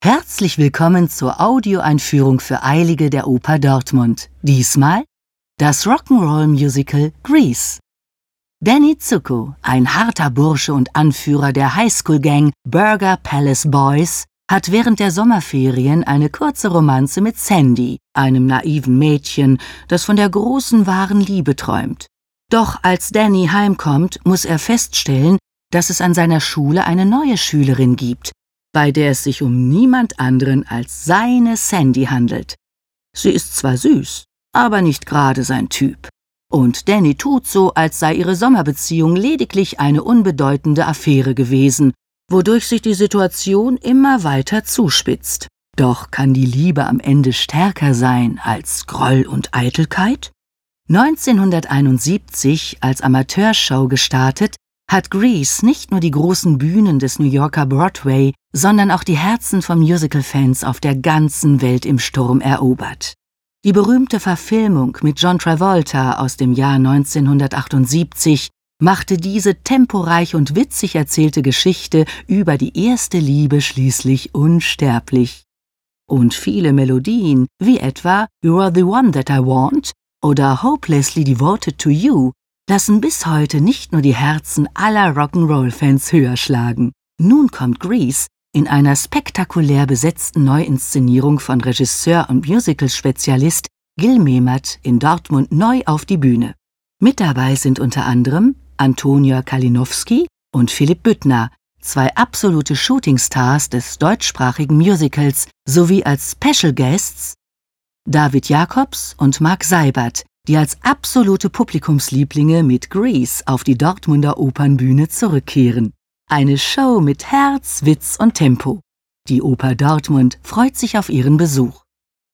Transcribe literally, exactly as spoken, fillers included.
Herzlich willkommen zur Audioeinführung für Eilige der Oper Dortmund. Diesmal das Rock'n'Roll-Musical Grease. Danny Zuko, ein harter Bursche und Anführer der Highschool-Gang Burger Palace Boys, hat während der Sommerferien eine kurze Romanze mit Sandy, einem naiven Mädchen, das von der großen wahren Liebe träumt. Doch als Danny heimkommt, muss er feststellen, dass es an seiner Schule eine neue Schülerin gibt, bei der es sich um niemand anderen als seine Sandy handelt. Sie ist zwar süß, aber nicht gerade sein Typ. Und Danny tut so, als sei ihre Sommerbeziehung lediglich eine unbedeutende Affäre gewesen, wodurch sich die Situation immer weiter zuspitzt. Doch kann die Liebe am Ende stärker sein als Groll und Eitelkeit? neunzehnhunderteinundsiebzig als Amateurshow gestartet, hat Grease nicht nur die großen Bühnen des New Yorker Broadway, sondern auch die Herzen von Musical-Fans auf der ganzen Welt im Sturm erobert. Die berühmte Verfilmung mit John Travolta aus dem Jahr neunzehnhundertachtundsiebzig machte diese temporeich und witzig erzählte Geschichte über die erste Liebe schließlich unsterblich. Und viele Melodien, wie etwa You Are the One That I Want oder Hopelessly Devoted to You, lassen bis heute nicht nur die Herzen aller Rock'n'Roll-Fans höher schlagen. Nun kommt Grease in einer spektakulär besetzten Neuinszenierung von Regisseur und Musical-Spezialist Gil Mehmet in Dortmund neu auf die Bühne. Mit dabei sind unter anderem Antonia Kalinowski und Philipp Büttner, zwei absolute Shootingstars des deutschsprachigen Musicals, sowie als Special Guests David Jacobs und Marc Seibert, die als absolute Publikumslieblinge mit Grease auf die Dortmunder Opernbühne zurückkehren. Eine Show mit Herz, Witz und Tempo. Die Oper Dortmund freut sich auf ihren Besuch.